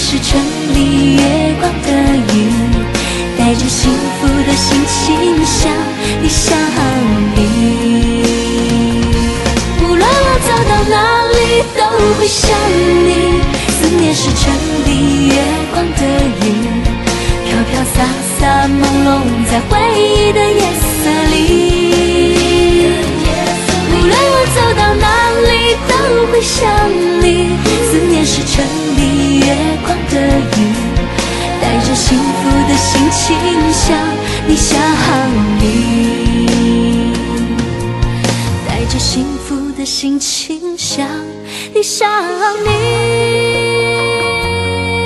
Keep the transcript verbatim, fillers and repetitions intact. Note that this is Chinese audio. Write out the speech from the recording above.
是城里月光的云，带着幸福的心情向你想你。无论我走到哪里都会想你，思念是城里月光的云，飘飘洒洒朦胧在回忆的夜色里。无论我走到哪里都会想你，思念是城里月光的云，带着幸福的心情向你想你，带着幸福的心情向你想你。